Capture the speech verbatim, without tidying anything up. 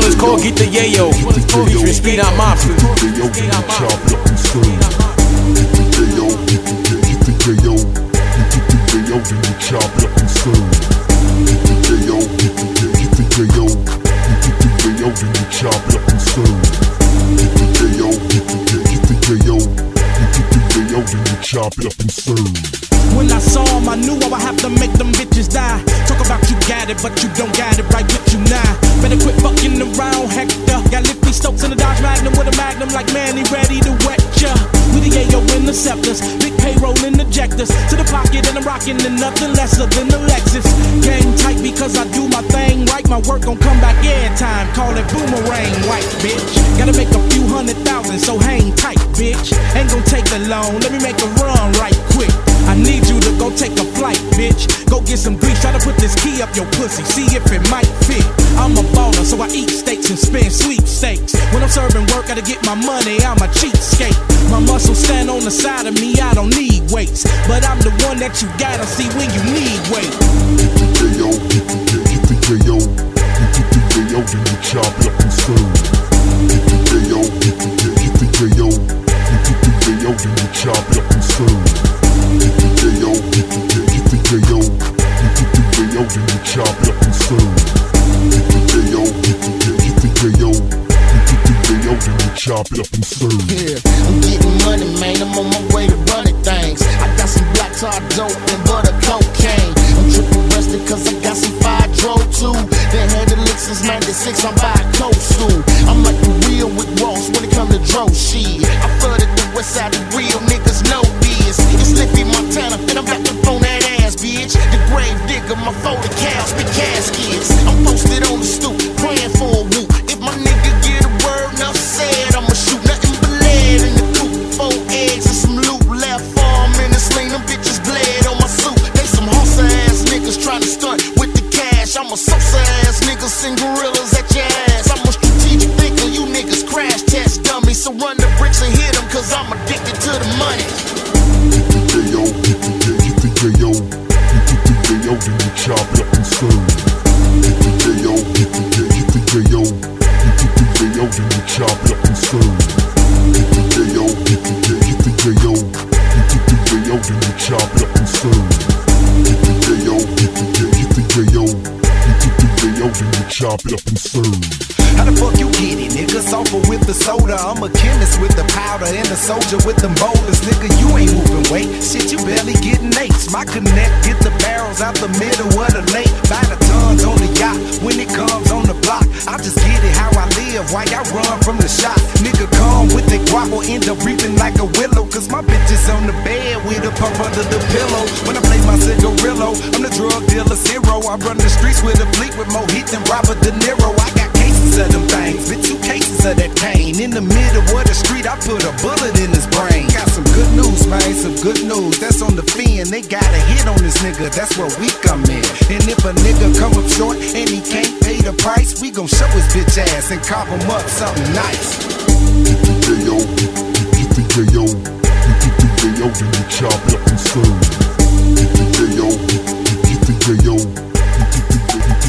one is called Get the Yayo. Featuring Speed Out Mobster. Get the yayo, chop it up and serve. Get the yayo, get the get the yayo, get the yayo, then you chop it up and serve. Get the yayo, get the get the yayo, get the yayo, then you chop it up and serve. Get the yayo, get the get the yayo, get the yayo, then you chop it up and serve. When I saw him, I knew I would have to make them bitches die. Talk about you got it, but you don't got it right with you now. Better quit fucking around, Hector. Got Lippy Stokes in the Dodge Magnum with a Magnum like Manny ready to wet ya. We the Yayo interceptors, big payroll in ejectors. To the pocket and I'm rocking in nothing lesser than the Lexus. Game tight because I do my thing right. My work gon' come back every time. Call it boomerang, white bitch. Gotta make a few hundred thousand, so hang tight, bitch. Ain't gon' take the loan, let me make a run right quick. I need you to go take a flight, bitch. Go get some grease, try to put this key up your pussy, see if it might fit. I'm a baller, so I eat steaks and spend sweepstakes. When I'm serving work, gotta get my money, I'm a cheapskate. My muscles stand on the side of me, I don't need weights. But I'm the one that you gotta see when you need weight. Get the yayo, get the get the yayo, get the yayo, then you chop it up and serve. Get the yayo, get the get the yayo, get the yayo, then you chop it up and serve. Get the yayo, get the get the yayo, get the yayo, then you chop it up and serve. Get the yayo, get the get the yayo, get the yayo, then you chop it up and serve. Yeah, I'm getting money, man. I'm on my way to running things. I got some black tar dope and butter cocaine. I'm triple breasted cause I got some fire drove too. Been had the lick since ninety-six, I'm by a coat soon. I'm like the real with Ross when it come to dro shit. I flooded the west side, the real niggas know this. It's Lippy Montana, and I'm back up on that ass, bitch. The grave digger, my folded cows, big caskets. I'm posted on the stoop, praying for a whoop. If my nigga get a word enough said, I'ma shoot nothing but lead in the coop. Four eggs and some loot, left arm in the sling, them bitches bled on my suit. They some hossa ass niggas trying to stunt with the cash. I'm a Sosa ass nigga, send gorillas at your ass. I'm a strategic thinker, you niggas crash test dummies. So run the bricks and hit them, cause I'm addicted to the money. Get the yayo, get the get the yayo, get the yayo, then you chop it up and serve. Get the yayo, get the get the yayo, get the yayo, then you chop it up and serve. Get the yayo, get the get the yayo, get the yayo, then you chop it up and serve. Get the yayo, get the get the yayo, get the yayo, then you chop it up and serve. How the fuck you get it, nigga? Sulfur with the soda. I'm a chemist with the powder and a soldier with them boulders. Nigga, you ain't moving weight. Shit, you barely getting eights. My connect get the barrels out the middle of the lake. By the tons on the yacht when it comes on the block. I just get it how I live while I run from the shot. Nigga come with the guapo, end up reaping like a willow. Cause my bitch is on the bed with a pump under the pillow. When I play my cigarillo, I'm the drug dealer zero. I run the streets with a fleet with more heat than Robert De Niro. I got cases of them things, with two cases of that pain. In the middle of the street, I put a bullet in his brain. Got some good news, man, some good news. That's on the fin, they got a hit on this nigga, that's where we come in. And if a nigga come up short and he can't pay the price, we gon' show his bitch ass and cop him up something nice. Get the yayo, get the yayo, get the yayo, then you chop it up and serve. Get the yayo, get the yayo.